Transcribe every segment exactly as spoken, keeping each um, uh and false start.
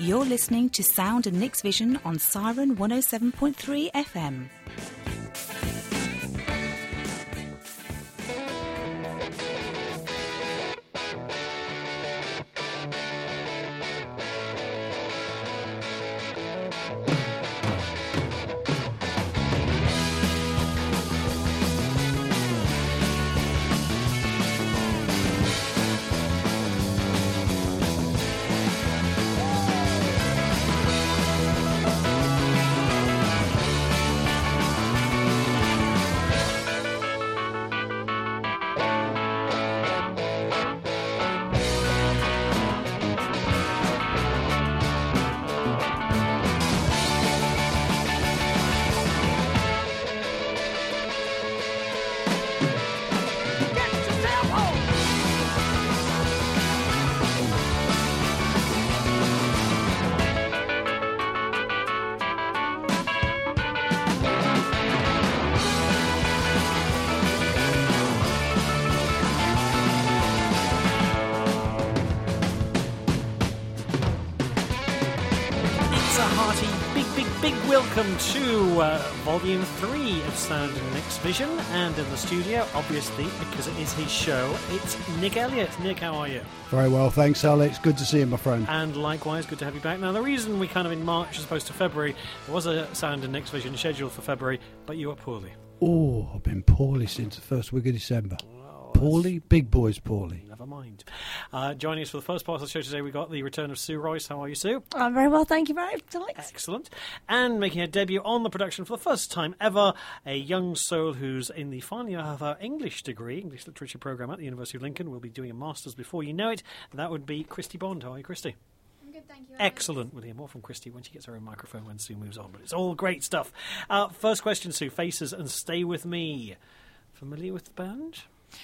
You're listening to Sound and Nick's Vision on Siren one oh seven point three F M. Welcome to uh, Volume three of Sound and Nick's Vision, and in the studio, obviously, because it is his show, it's Nick Elliott. Nick, how are you? Very well, thanks, Alex. Good to see you, my friend. And likewise, good to have you back. Now, the reason we kind of in March as opposed to February, there was a Sound and Nick's Vision scheduled for February, but you were poorly. Oh, I've been poorly since the first week of December. Poorly? Big boys poorly. Never mind. Uh, joining us for the first part of the show today, we got the return of Sue Royce. How are you, Sue? I'm very well, thank you very much, Alex. Excellent. And making her debut on the production for the first time ever, a young soul who's in the final year of her English degree, English Literature programme at the University of Lincoln, will be doing a Masters before you know it. That would be Christy Bond. How are you, Christy? I'm good, thank you. Excellent. We'll hear more from Christy when she gets her own microphone when Sue moves on, but it's all great stuff. Uh, first question, Sue. Faces and Stay With Me. Familiar with the band?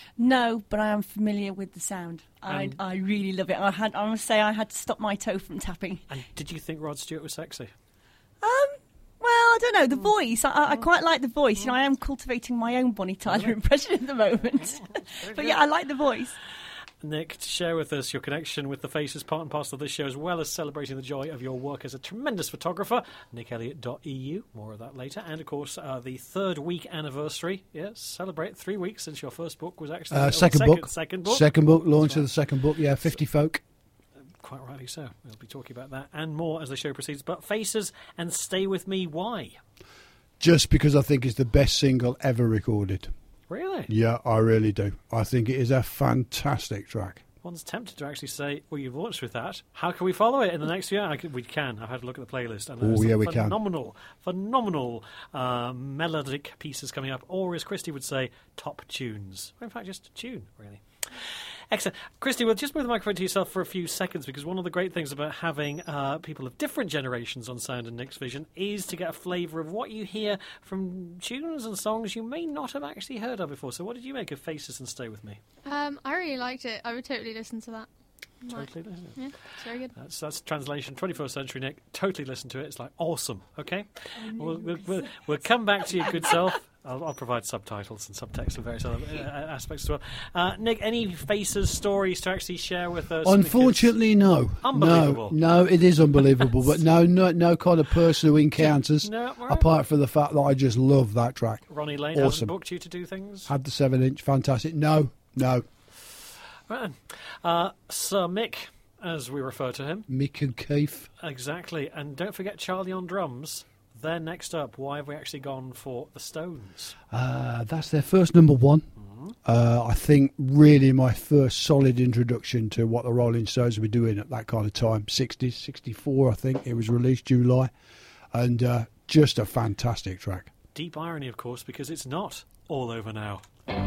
No, but I am familiar with the sound. I, Um, I really love it. I had, I must say, I had to stop my toe from tapping. And did you think Rod Stewart was sexy? Um, well, I don't know. The voice, I, I quite like the voice. You know, I am cultivating my own Bonnie Tyler impression at the moment. But yeah, I like the voice. Nick, to share with us your connection with the Faces, part and parcel of this show, as well as celebrating the joy of your work as a tremendous photographer. nick elliott dot e u, more of that later. And, of course, uh, the third week anniversary. Yes, celebrate three weeks since your first book was actually... Uh, second, second book. Second book. Second book, launch of the second book, yeah, fifty folk. Quite rightly so. We'll be talking about that and more as the show proceeds. But Faces and Stay With Me, why? Just because I think it's the best single ever recorded. Really? Yeah, I really do. I think it is a fantastic track. One's tempted to actually say, well, you've launched with that. How can we follow it in the next year? I can, we can. I've had a look at the playlist. And oh, yeah, we can. Phenomenal, phenomenal uh, melodic pieces coming up. Or, as Christy would say, top tunes. Or in fact, just a tune, really. Excellent. Christy, we'll just move the microphone to yourself for a few seconds, because one of the great things about having uh, people of different generations on Sound and Nick's Vision is to get a flavour of what you hear from tunes and songs you may not have actually heard of before. So what did you make of Faces and Stay With Me? Um, I really liked it. I would totally listen to that. Totally listen to it. Yeah, it's very good. That's, that's translation, twenty-first century Nick. Totally listen to it. It's like awesome, okay? We'll, we'll, we'll, we'll come back to your good self. I'll, I'll provide subtitles and subtext for various other uh, aspects as well. Uh, Nick, any Faces stories to actually share with us? Unfortunately, no. Unbelievable. No, no, it is unbelievable, but no, no, no kind of personal encounters, No, right. apart from the fact that I just love that track. Ronnie Lane Awesome. hasn't booked you to do things? Had the seven inch, fantastic. No, no. Right then. Uh, Sir Mick, as we refer to him. Mick and Keith. Exactly. And don't forget Charlie on drums. They're next up. Why have we actually gone for the Stones? Uh, that's their first number one. Mm-hmm. Uh, I think really my first solid introduction to what the Rolling Stones were doing at that kind of time. sixties, sixty-four I think it was released, July. And uh, just a fantastic track. Deep irony, of course, because it's not all over now.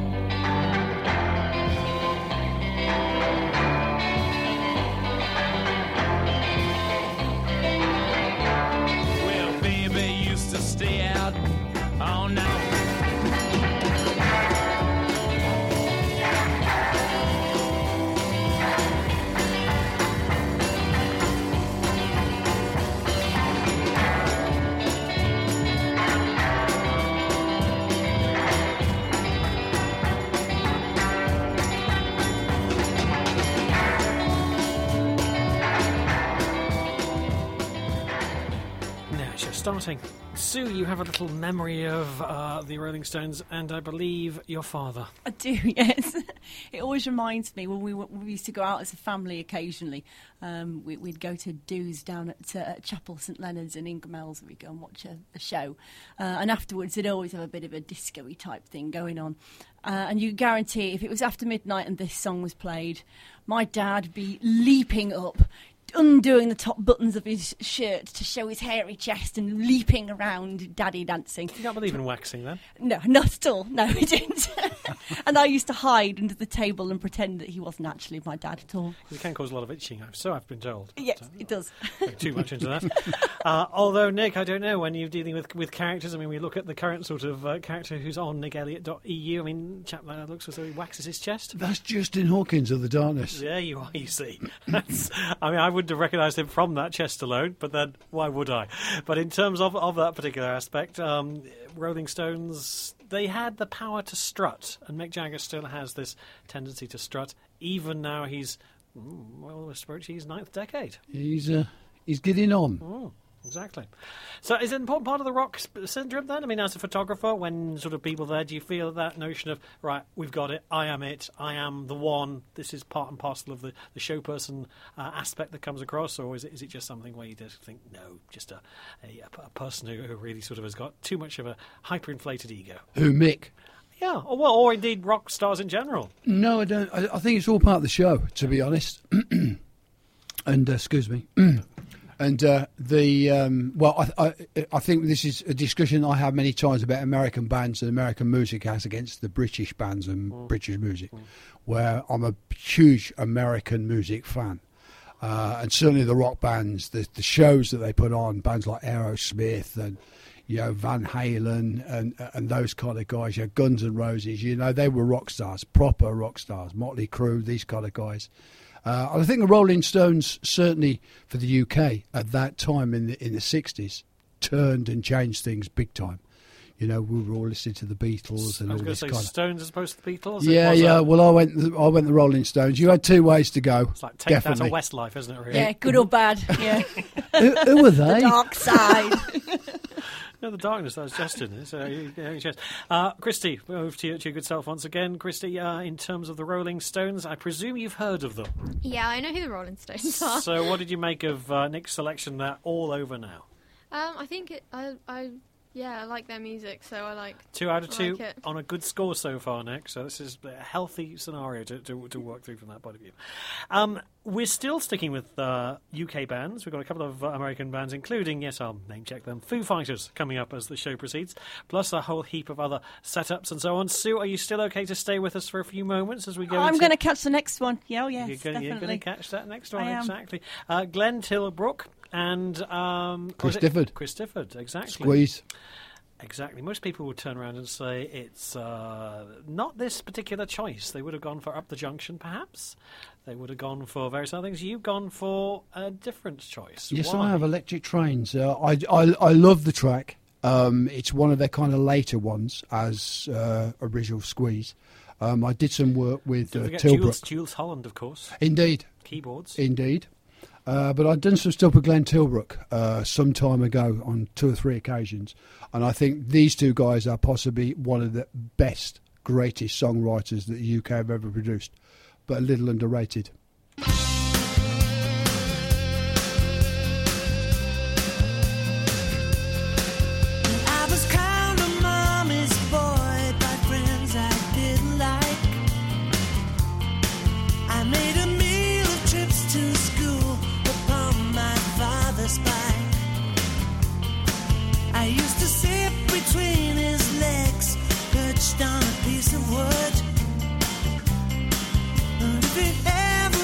To stay out all night. starting. Sue, you have a little memory of uh, the Rolling Stones and I believe your father. I do, yes. It always reminds me when we, w- we used to go out as a family occasionally. Um, we, we'd go to do's down at uh, Chapel St Leonard's in Ingramells and we'd go and watch a, a show. Uh, and afterwards they'd always have a bit of a disco-y type thing going on. Uh, and you guarantee if it was after midnight and this song was played, my dad would be leaping up, undoing the top buttons of his shirt to show his hairy chest and leaping around, daddy dancing. You don't believe in waxing, then? No, not at all. No, he didn't. And I used to hide under the table and pretend that he wasn't actually my dad at all. It can cause a lot of itching, so I've been told. Yes, So, it does. Go too much into that. Uh, although, Nick, I don't know, when you're dealing with with characters, I mean, we look at the current sort of uh, character who's on nick elliott dot e u. I mean, chap like that looks as though he waxes his chest. That's Justin Hawkins of the Darkness. There you are, you see. That's, I mean, I wouldn't have recognised him from that chest alone, but then why would I? But in terms of, of that particular aspect, um, Rolling Stones, they had the power to strut, and Mick Jagger still has this tendency to strut, even now he's, mm, well, approaching his ninth decade. He's uh, he's getting on. Mm. Exactly. So is it an important part of the rock sp- syndrome then? I mean, as a photographer, when sort of people there, do you feel that notion of, right, we've got it, I am it, I am the one, this is part and parcel of the, the show person uh, aspect that comes across, or is it, is it just something where you just think, no, just a, a, a person who, who really sort of has got too much of a hyperinflated ego? Who, Mick? Yeah, or, well, or indeed rock stars in general. No, I don't. I, I think it's all part of the show, to be honest. And, uh, excuse me. And uh, the um, well, I, I, I think this is a discussion I have many times about American bands and American music as against the British bands and mm. British music, mm. where I'm a huge American music fan, uh, and certainly the rock bands, the, the shows that they put on, bands like Aerosmith and you know Van Halen and and those kind of guys, you know, Guns N' Roses, you know, they were rock stars, proper rock stars, Motley Crue, these kind of guys. Uh, I think the Rolling Stones, certainly for the U K at that time in the in the sixties, turned and changed things big time. You know, we were all listening to the Beatles and I was all going this to say kind of. Stones as opposed to the Beatles. Yeah, was yeah. A, well, I went. The, I went the Rolling Stones. You had two ways to go. It's like take definitely. that or Westlife, isn't it? Really? Yeah, good or bad. Yeah, who, who were they? the dark side. No, the darkness, that was Justin. So, yeah, just. Uh, Christy, move to, your- to your good self once again. Christy, uh, in terms of the Rolling Stones, I presume you've heard of them. Yeah, I know who the Rolling Stones are. So what did you make of uh, Nick's selection there, All Over Now? Um, I think it. I, I, yeah, I like their music, so I like. Two out of I two like it. on a good score so far, Nick. So this is a healthy scenario to, to, to work through from that point of view. Um, we're still sticking with uh, U K bands. We've got a couple of uh, American bands, including, yes, I'll name check them, Foo Fighters, coming up as the show proceeds, plus a whole heap of other setups and so on. Sue, are you still okay to stay with us for a few moments as we go? I'm into... going to catch the next one. Yeah, oh, yes, You're going definitely. to catch that next one, I am. exactly. Uh, Glenn Tilbrook and um, Chris was it- Difford. Chris Difford, exactly. Squeeze. Exactly. Most people would turn around and say it's uh, not this particular choice. They would have gone for Up the Junction, perhaps. They would have gone for various other things. You've gone for a different choice. Yes, Why? I have Electric Trains. Uh, I, I I love the track. Um, it's one of their kind of later ones as uh, original Squeeze. Um, I did some work with Don't uh, forget Tilbrook. Jules, Jules Holland, of course. Indeed, Keyboards. indeed. Uh, but I'd done some stuff with Glenn Tilbrook uh, some time ago on two or three occasions. And I think these two guys are possibly one of the best, greatest songwriters that the U K have ever produced, but a little underrated. I was kind of mommy's boy, but friends I didn't like. I made a meal of trips to school upon my father's bike. I used to sit between his legs, perched on a piece of wood. And if it ever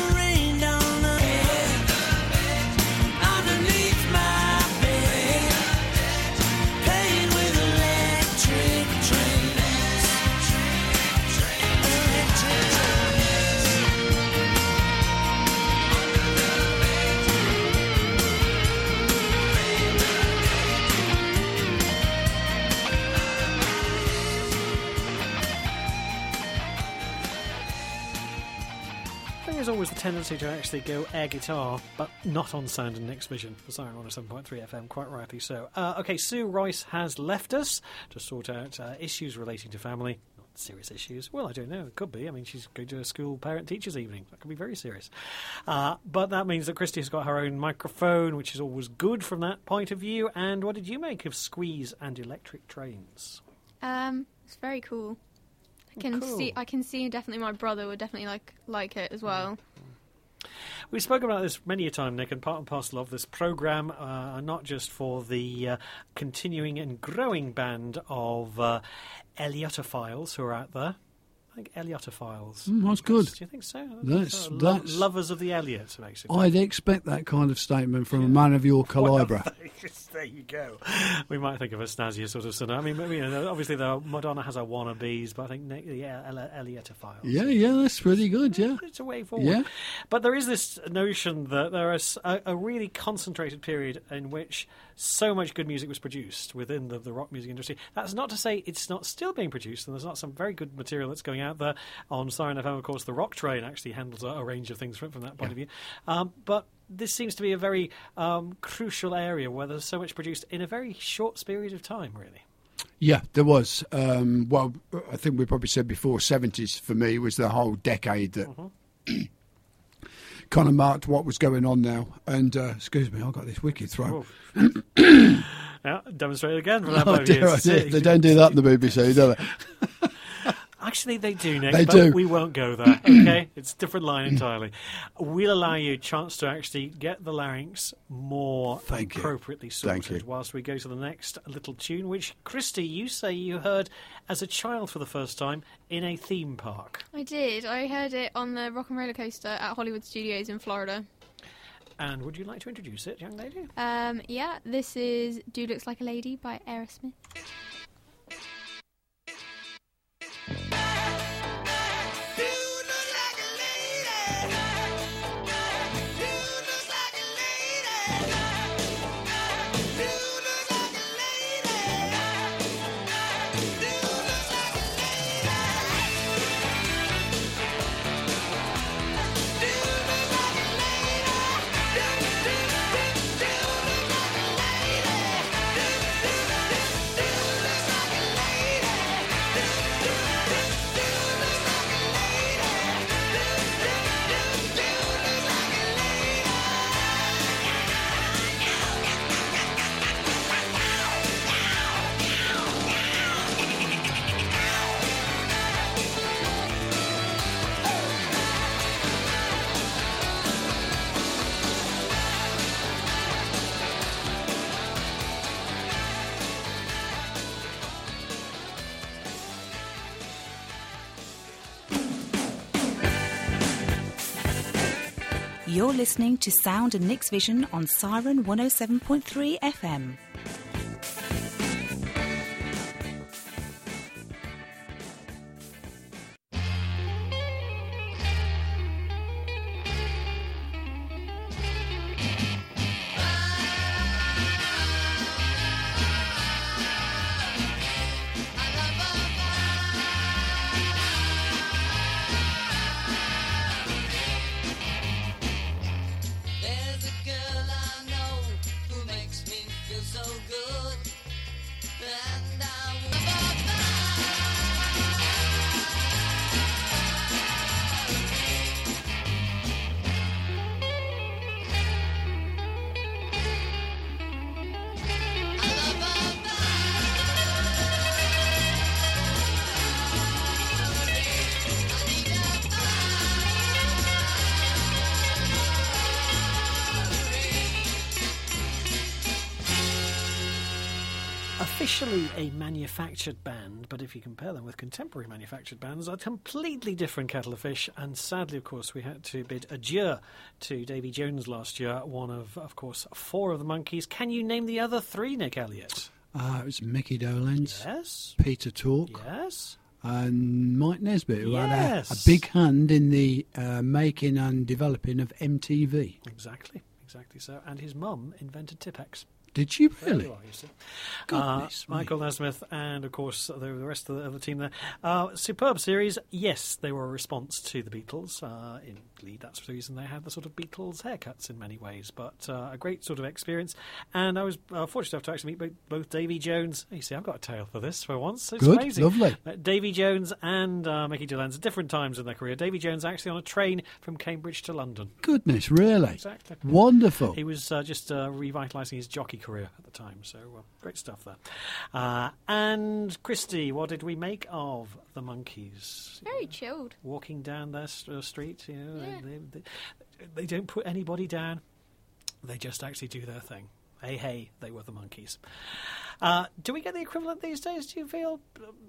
tendency to actually go air guitar, but not on Sound and Nick's Vision for Siren one oh seven point three F M, quite rightly so. Uh, okay, Sue Royce has left us to sort out uh, issues relating to family. Not serious issues. Well, I don't know. It could be. I mean, she's going to a school parent-teachers evening. That could be very serious. Uh, but that means that Christy has got her own microphone, which is always good from that point of view. And what did you make of Squeeze and Electric Trains? Um, it's very cool. I can cool. see. I can see. Definitely, my brother would definitely like like it as well. We've spoken about this many a time, Nick, and part and parcel of this programme, uh, not just for the uh, continuing and growing band of uh, Eliotophiles who are out there. I think Eliotophiles. Mm, that's good. Do you think so? That's- Sort of lo- that's- lovers of the Elliot, basically. I'd expect that kind of statement from a man of your calibre. There you go. We might think of a snazzier sort of son. I mean, you know, obviously the Madonna has her wannabes, but I think Nick, yeah, Eli- Eliotophiles. Yeah, yeah, that's pretty good, yeah. It's a way forward. Yeah. But there is this notion that there is a, a really concentrated period in which so much good music was produced within the, the rock music industry. That's not to say it's not still being produced, and there's not some very good material that's going out there. On Siren F M, of course, the Rock Train actually handles a, a range of things from, from that point Yeah. of view. Um, but this seems to be a very um, crucial area where there's so much produced in a very short period of time, really. Yeah, there was. Um, well, I think we probably said before, seventies for me was the whole decade that Mm-hmm. kind of marked what was going on now. And, uh, excuse me, I've got this wicked throat. Yeah, demonstrate again from that Oh, point of view. dear, oh, dear. They don't do that in the B B C, do they? Actually, they do, Nick, They but do. we won't go there, okay? It's a different line entirely. We'll allow you a chance to actually get the larynx more Thank you. appropriately Thank sorted you. whilst we go to the next little tune, which, Christy, you say you heard as a child for the first time in a theme park. I did. I heard it on the Rock and Roller Coaster at Hollywood Studios in Florida. And would you like to introduce it, young lady? Um, yeah, this is "Dude Looks Like a Lady" by Aerosmith. You're listening to Sound and Nick's Vision on Siren one oh seven point three F M. There's a girl I know who makes me feel so good, and I Officially a manufactured band, but if you compare them with contemporary manufactured bands, a completely different kettle of fish. And sadly, of course, we had to bid adieu to Davy Jones last year, one of, of course, four of the Monkees. Can you name the other three, Nick Elliott? Uh, it was Mickey Dolenz, Yes. Peter Tork, Yes. and Mike Nesbitt, who had a, a Yes. big hand in the uh, making and developing of M T V. Exactly. Exactly so. And his mum invented Tipex. Did you There really? you are, you see. Goodness uh, Michael me. Nesmith and, of course, the, the rest of the, of the team there. Uh, superb series. Yes, they were a response to the Beatles. Uh, indeed, that's the reason they had the sort of Beatles haircuts in many ways. But uh, a great sort of experience. And I was uh, fortunate enough to actually meet both, both Davy Jones. You see, I've got a tale for this for once. It's Good, amazing. lovely. Uh, Davy Jones and uh, Mickey Dolenz at different times in their career. Davy Jones actually on a train from Cambridge to London. Goodness, really? Exactly. Wonderful. He was uh, just uh, revitalising his jockey career at the time, so uh, great stuff there. Uh, and Christy, what did we make of the Monkees? Very chilled. Walking down their st- uh, street, you know, Yeah. they, they, they don't put anybody down. They just actually do their thing. Hey, hey, they were the Monkees. Uh, do we get the equivalent these days? Do you feel?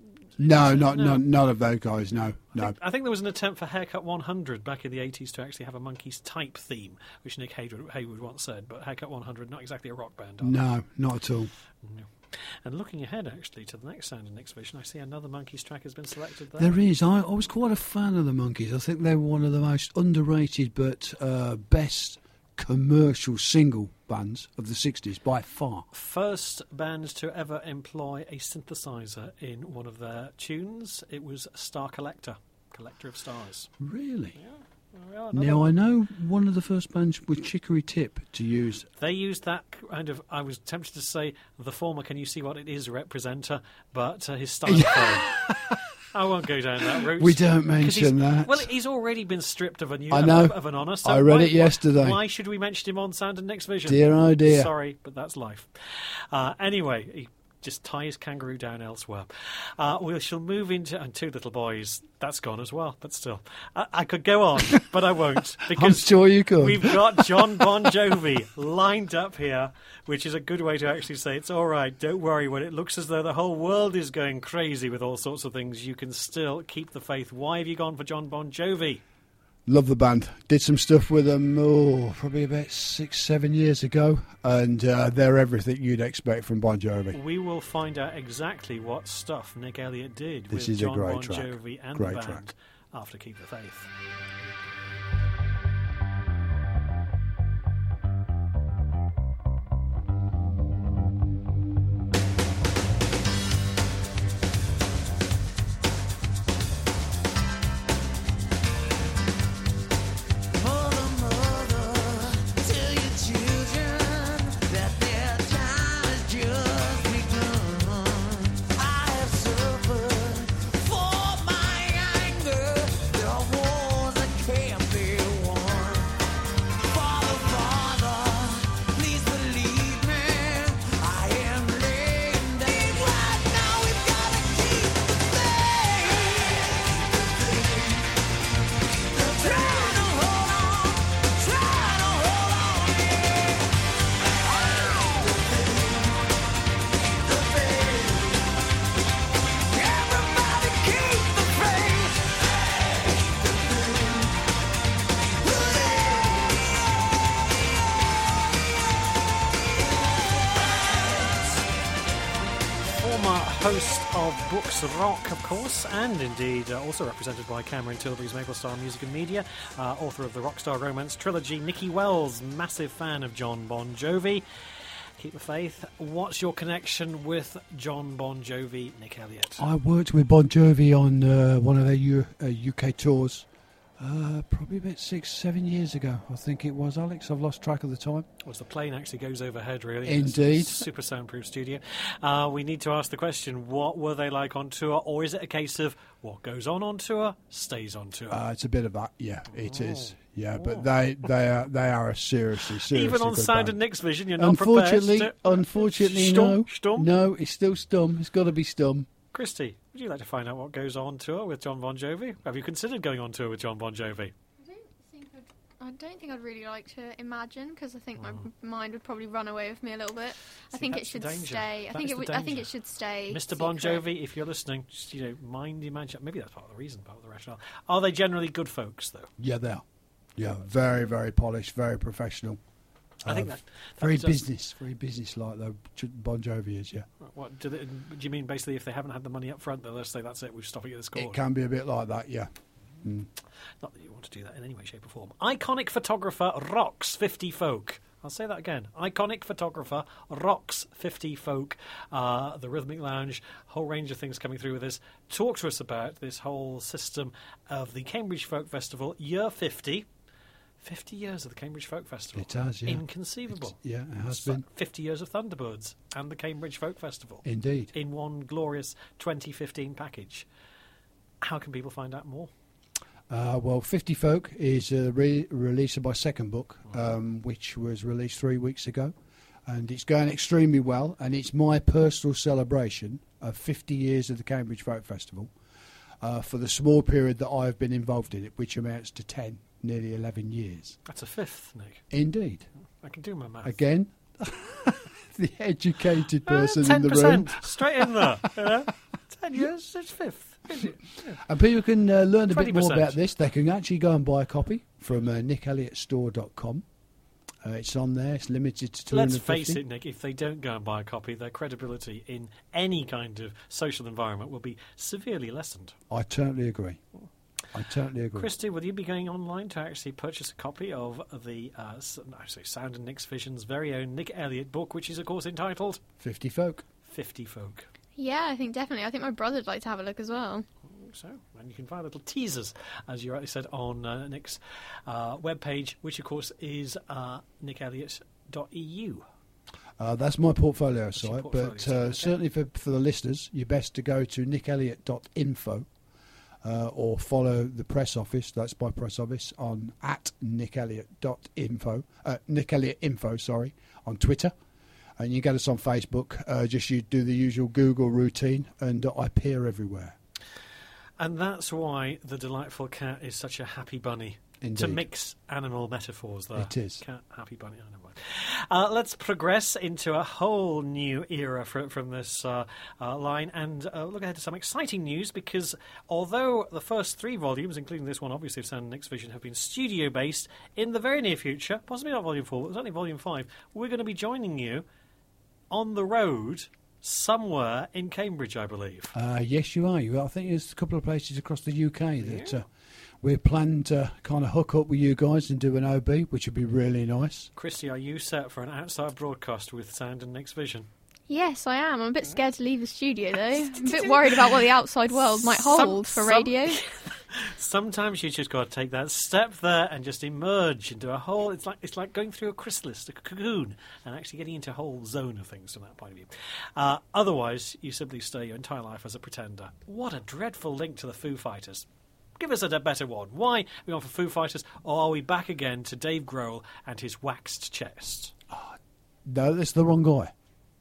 No, not No. no. none of those guys. No, I no. think, I think there was an attempt for Haircut one hundred back in the eighties to actually have a Monkees type theme, which Nick Haywood, Haywood once said. But Haircut one hundred, not exactly a rock band. Are they? No, not at all. No. And looking ahead, actually, to the next Sound and Nick's Vision, I see another Monkees track has been selected there. There is. I, I was quite a fan of the Monkees. I think they were one of the most underrated but uh, best commercial single bands of the sixties by far. First band to ever employ a synthesizer in one of their tunes. It was Star Collector, Collector of Stars. Really? Yeah, another Now, I one. know one of the first bands was Chicory Tip to use. They used that kind of, I was tempted to say, the former Can You See What It Is representer, but uh, his stylophone. I won't go down that route. We don't 'Cause mention he's- that. Well, he's already been stripped of a new I know. of, of an honour. So I read why- it yesterday. Why should we mention him on Sound and Nick's Vision? Dear, oh dear. Sorry, but that's life. Uh, anyway, he just tie his kangaroo down elsewhere. Uh, we shall move into and Two Little Boys. That's gone as well, but still, I, I could go on, but I won't because I'm sure you could. we've got John Bon Jovi lined up here, which is a good way to actually say it's all right. Don't worry. When it looks as though the whole world is going crazy with all sorts of things, you can still keep the faith. Why have you gone for John Bon Jovi? Love the band. Did some stuff with them, oh, probably about six, seven years ago. And uh, they're everything you'd expect from Bon Jovi. We will find out exactly what stuff Nick Elliott did This with is a John great Bon track. Jovi and Great the band track. after Keep the Faith. Mother, mother, tell your children that their time has just begun. I have suffered for my anger. There are wars that can't be won. Father, Father, please believe me. I am laying down right now. We've got to keep the faith. Try to hold on, try to hold on, yeah. The faith, everybody keep the faith. Former host of Books Rock, of course, and indeed uh, also represented by Cameron Tilbury's Maplestar Music and Media, uh, author of the Rockstar Romance trilogy, Nicky Wells, massive fan of John Bon Jovi. Keep the faith. What's your connection with John Bon Jovi, Nick Elliott? I worked with Bon Jovi on uh, one of their U- uh, U K tours uh, probably about six, seven years ago. I think it was, Alex. I've lost track of the time. Was the plane actually goes overhead, really? Indeed. It's a super soundproof studio. Uh, we need to ask the question, what were they like on tour? Or is it a case of what goes on on tour stays on tour? Uh, it's a bit of that. Yeah, it is. Yeah, Oh. but they they are they are a seriously seriously Even on good Sound band. and Nick's Vision, you're not prepared Unfortunately, to... unfortunately, Stum- no, stum? no, it's still stum. It's got to be stum. Christy, would you like to find out what goes on tour with John Bon Jovi? Have you considered going on tour with John Bon Jovi? I don't think I'd, I don't think I'd really like to imagine because I think my m- mind would probably run away with me a little bit. I See, think it that's the should danger. stay. I That think is it the would. I think danger. it should stay. Mister Bon secret. Jovi, if you're listening, just, you know, mind your magic. Maybe that's part of the reason, part of the rationale. Are they generally good folks, though? Yeah, they are. Yeah, very very polished, very professional. I think Uh, that... Very that does- business, very business like though. Bon Jovi is. Yeah, What, do, they, do you mean basically if they haven't had the money up front, they'll just say, that's it, we're stopping at this it chord? can be a bit like that. Yeah. Not that you want to do that in any way, shape or form. Iconic photographer rocks fifty folk. I'll say that again. Iconic photographer, rocks fifty folk, uh, the Rhythmic Lounge, whole range of things coming through with this. Talk to us about this whole system of the Cambridge Folk Festival, year fifty. fifty years of the Cambridge Folk Festival. It has, yeah. Inconceivable. It's- yeah, it has It's like been. fifty years of Thunderbirds and the Cambridge Folk Festival. Indeed. In one glorious twenty fifteen package. How can people find out more? Uh, well, fifty Folk is a re- release of my second book, um, which was released three weeks ago. And it's going extremely well. And it's my personal celebration of fifty years of the Cambridge Folk Festival uh, for the small period that I've been involved in it, which amounts to ten, nearly eleven years. That's a fifth, Nick. Indeed. I can do my math. Again, the educated person uh, in the room. Straight in there. You know? ten years, it's fifth. Is it? Yeah. And people can uh, learn a bit more twenty percent. about this. They can actually go and buy a copy from uh, nick elliott store dot com. Uh, it's on there. It's limited to two hundred fifty. Let's face it, Nick, if they don't go and buy a copy, their credibility in any kind of social environment will be severely lessened. I totally agree. I totally agree. Christy, will you be going online to actually purchase a copy of the uh, s- no, sorry, Sound and Nick's Vision's very own Nick Elliott book, which is, of course, entitled fifty Folk. fifty Folk? Yeah, I think definitely. I think my brother'd like to have a look as well. So, and you can find little teasers, as you rightly said, on uh, Nick's uh, webpage, which, of course, is uh, nick elliott dot e u. Uh, that's my portfolio your site, portfolio but site, uh, okay. certainly for, for the listeners, you're best to go to nick elliott dot info uh, or follow the press office, that's my press office, on at nick elliott dot info, uh, Nick Elliott Info, sorry, on Twitter. And you get us on Facebook, uh, just you do the usual Google routine, and uh, I appear everywhere. And that's why the delightful cat is such a happy bunny. Indeed. To mix animal metaphors there. It is. Cat, happy bunny, I know what. Uh, let's progress into a whole new era from, from this uh, uh, line and uh, look ahead to some exciting news, because although the first three volumes, including this one, obviously, of Sound and Nick's Vision, have been studio-based, in the very near future, possibly not Volume four, but certainly Volume five, we're going to be joining you on the road somewhere in Cambridge, I believe. Uh, yes, you are. You, I think there's a couple of places across the U K that uh, we're planning to kind of hook up with you guys and do an O B, which would be really nice. Christy, are you set for an outside broadcast with Sound and Nick's Vision? Yes, I am. I'm a bit scared to leave the studio, though. I'm a bit worried about what the outside world might hold Some- for some- radio. Sometimes you just got to take that step there and just emerge into a whole. It's like it's like going through a chrysalis, a cocoon, and actually getting into a whole zone of things from that point of view. Uh, otherwise, you simply stay your entire life as a pretender. What a dreadful link to the Foo Fighters. Give us a better one. Why are we on for Foo Fighters, or are we back again to Dave Grohl and his waxed chest? No, that's the wrong guy.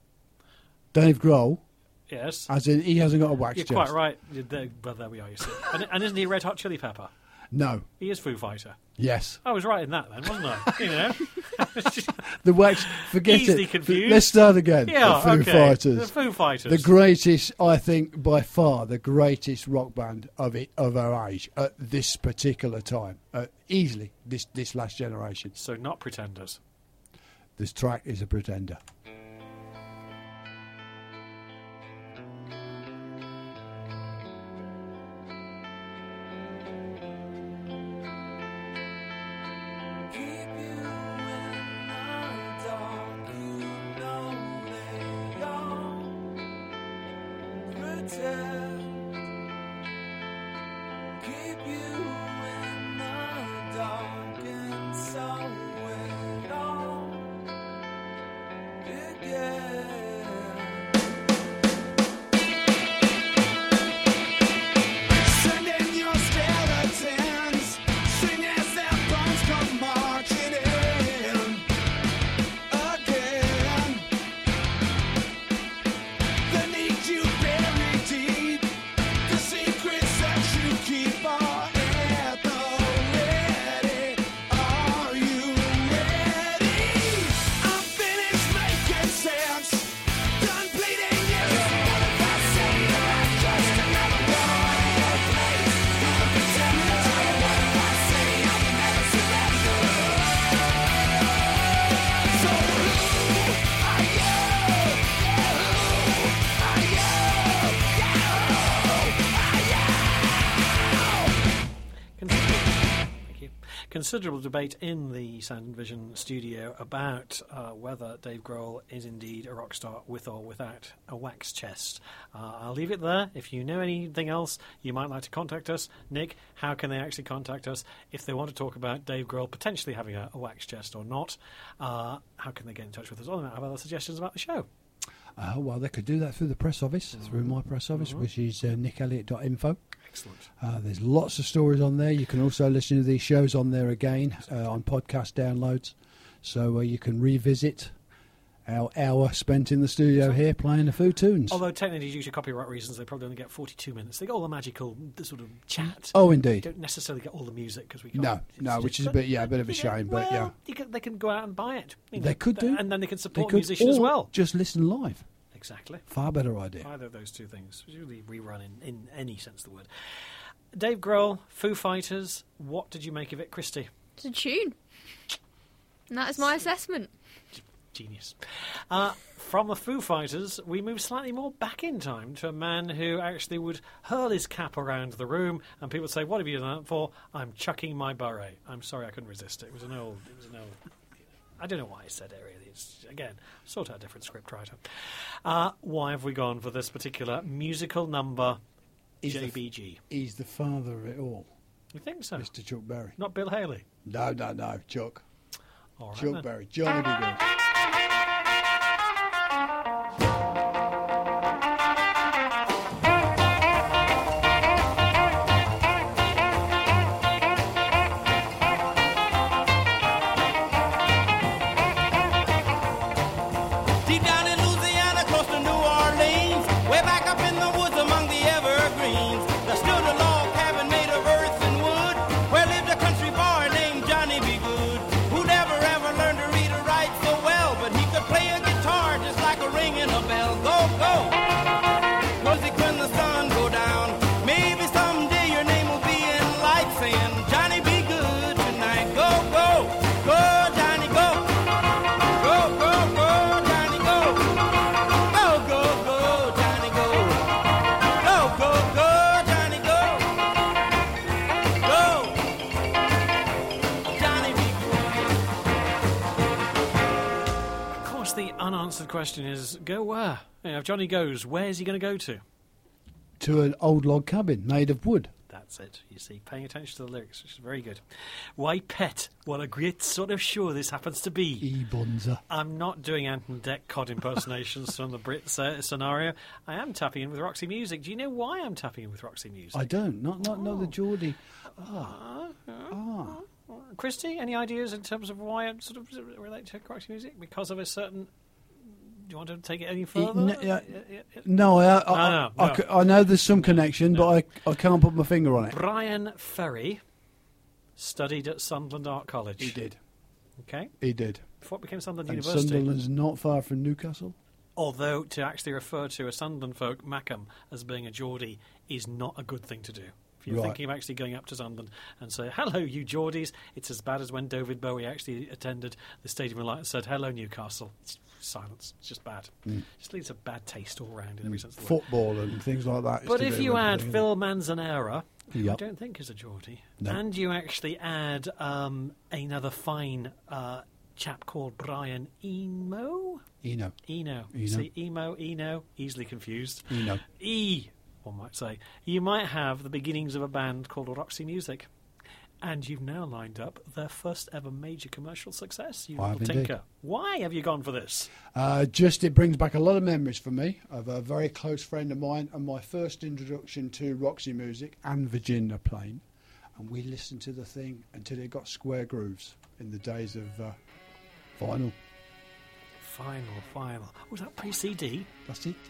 Dave Grohl, Yes. as in he hasn't got a wax You're chest. quite right. You're there- Well, there we are, you see. And, and isn't he a Red Hot Chili Pepper? No. He is Foo Fighter. Yes. I was right in that then, wasn't I? You know? The wax. Forget Easily it. confused. Let's start again. Yeah, the Foo okay. Fighters. The Foo Fighters. The greatest, I think, by far, the greatest rock band of it of our age at this particular time. Uh, easily, this this last generation. So not Pretenders. This track is a pretender. Sending your skeletons, sing as their bones come marching in again. They need you buried deep. considerable debate in the Sound and Vision studio about uh, whether Dave Grohl is indeed a rock star with or without a wax chest. Uh, I'll leave it there. If you know anything else, you might like to contact us. Nick, how can they actually contact us if they want to talk about Dave Grohl potentially having a, a wax chest or not? Uh, how can they get in touch with us? Or they might have other suggestions about the show. Uh, well, they could do that through the press office, mm-hmm. through my press office, mm-hmm. which is uh, nick elliott dot info. Excellent. Uh, there's lots of stories on there. You can also listen to these shows on there again uh, on podcast downloads. So uh, you can revisit our hour spent in the studio here playing the Foo tunes. Although technically, due to copyright reasons, they probably only get forty-two minutes. They get all the magical the sort of chat. Oh, indeed. They don't necessarily get all the music because we can't. No, no, which is a bit, yeah, a bit of a shame. Well, but yeah, you can, they can go out and buy it. You know, they could do, and then they can they support could, musicians as or well. Just listen live. Exactly. Far better idea. Either of those two things. Usually rerun in, in any sense of the word. Dave Grohl, Foo Fighters. What did you make of it, Christy? It's a tune. And that is my assessment. Genius. Uh, from the Foo Fighters, we move slightly more back in time to a man who actually would hurl his cap around the room, and people would say, "What have you done that for?" "I'm chucking my beret." I'm sorry, I couldn't resist it. It was an old. It was an old. I don't know why I said it. Really, it's again sort out a different script writer. Uh, why have we gone for this particular musical number? He's J B G. The, he's the father of it all. You think so? Mister Chuck Berry. Not Bill Haley. No, no, no, Chuck. All right, Chuck then. Berry. Johnny B. Good. Deep down in Louisiana, close to New Orleans, way back up in the woods among the evergreens, there stood a log cabin made of earth and wood, where lived a country boy named Johnny B. Good, who never ever learned to read or write so well, but he could play a guitar just like a ringing a bell. Go, go! Music when the sun go down. Maybe someday your name will be in lights saying, Johnny B. Good tonight. Go, go! Go, Johnny, go! Go, go, go, Johnny, go! Go, go, go, Johnny, go! Go, go, go, Johnny, go! Go! Johnny B. Of course, the unanswered question is, go where? You know, if Johnny goes, where's he going to go to? To an old log cabin made of wood. That's it, you see, paying attention to the lyrics, which is very good. Why, Pet, what a great sort of show this happens to be. E-Bonza. I'm not doing Ant and Dec cod impersonations from the Brit uh, scenario. I am tapping in with Roxy Music. Do you know why I'm tapping in with Roxy Music? I don't. Not not, not the Geordie. Ah, ah, Ah. ah. Christy, any ideas in terms of why I sort of relate to Roxy Music? Because of a certain... Do you want to take it any further? n- yeah. Uh, yeah, yeah. No, I, I, No, no, I, no. I c- I know there's some connection, but I, I can't put my finger on it. Brian Ferry studied at Sunderland Art College. He did. Okay. He did. Before it became Sunderland And University. Sunderland's not far from Newcastle. Although to actually refer to a Sunderland folk, Mackham, as being a Geordie is not a good thing to do. If you're Right. thinking of actually going up to Sunderland and say, hello, you Geordies, it's as bad as when David Bowie actually attended the Stadium of Light and said, hello, Newcastle. It's silence. It's just bad. Mm. It just leaves a bad taste all round in every sense of the word. Football and things like that. But It's if to you do add with Phil Manzanera, who I Yep. don't think is a Geordie, No. and you actually add um, another fine uh, chap called Brian Eno, Eno. Eno. Eno. See, Emo, Eno, easily confused. Eno. E, one might say. You might have the beginnings of a band called Roxy Music. And you've now lined up their first ever major commercial success, you I little have indeed. tinker. Why have you gone for this? Uh, just it brings back a lot of memories for me of a very close friend of mine and my first introduction to Roxy Music and Virginia Plain. And we listened to the thing until it got square grooves in the days of uh, vinyl. Final, final. Was that pre-C D? That's it.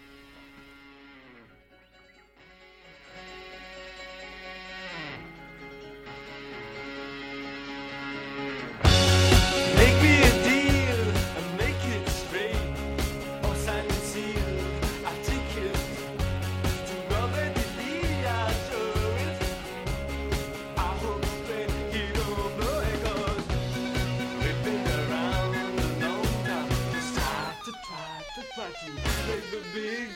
Make me a deal and make it straight. Or sign and seal, I take it. To Robert the Lee, I show it. I hope that you don't know it, 'cause we've been around a long time. It's time to try to try to make the big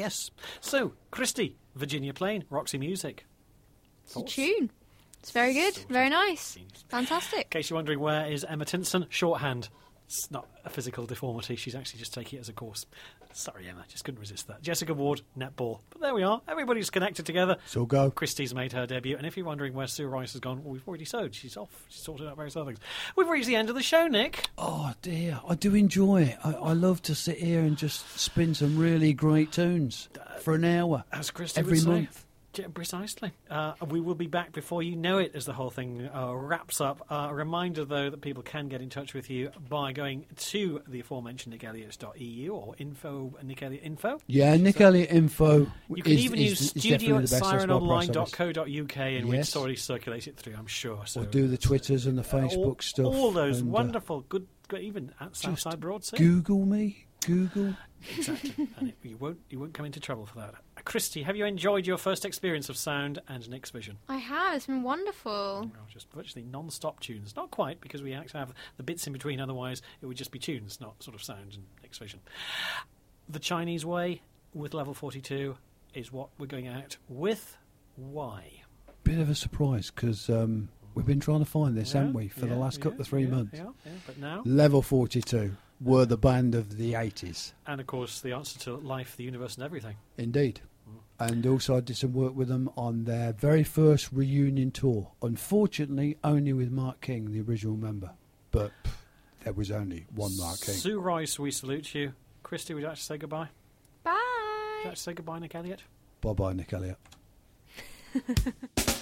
Yes. So, Christy, Virginia Plain, Roxy Music. It's a tune. It's very good. Very nice. Fantastic. In case you're wondering, where is Emma Tinson? Shorthand. It's not a physical deformity. She's actually just taking it as a course. Sorry, Emma. Just couldn't resist that. Jessica Ward, netball. But there we are. Everybody's connected together. So go. Christy's made her debut. And if you're wondering where Sue Rice has gone, well, we've already sewed. She's off. She's sorted out various other things. We've reached the end of the show, Nick. Oh, dear. I do enjoy it. I, I love to sit here and just spin some really great tunes for an hour. As Christy every would say. month. Yeah, precisely. Uh, we will be back before you know it as the whole thing uh, wraps up. Uh, a reminder, though, that people can get in touch with you by going to the aforementioned nick elliott dot e u or info, Nick Elliott info. Yeah, Nick Elliott info. You can is, even is, use is studio definitely at the best. siren That's what online I dot press co dot uk and we'd Yes. sorry circulate it through, I'm sure. So, Or do the Twitters and the Facebook all, stuff. All those and, uh, wonderful, good, good, even at just Southside Broadsea. Google me. Google. Exactly. And it, you won't you won't come into trouble for that. Uh, Christy, have you enjoyed your first experience of sound and Nick's vision? I have. It's been wonderful. Well, just virtually non-stop tunes. Not quite, because we actually have the bits in between. Otherwise, it would just be tunes, not sort of sound and Nick's vision. The Chinese way with level forty-two is what we're going out with. Why? Bit of a surprise because um, we've been trying to find this, Yeah, haven't we, for yeah, the last yeah, couple of three yeah, months. Yeah, yeah, but now... Level forty-two were the band of the eighties. And, of course, the answer to life, the universe and everything. Indeed. And also I did some work with them on their very first reunion tour. Unfortunately, only with Mark King, the original member. But pff, there was only one Mark King. Sue Rice, we salute you. Christy, would you like to say goodbye? Bye. Would you like to say goodbye, Nick Elliott? Bye-bye, Nick Elliott.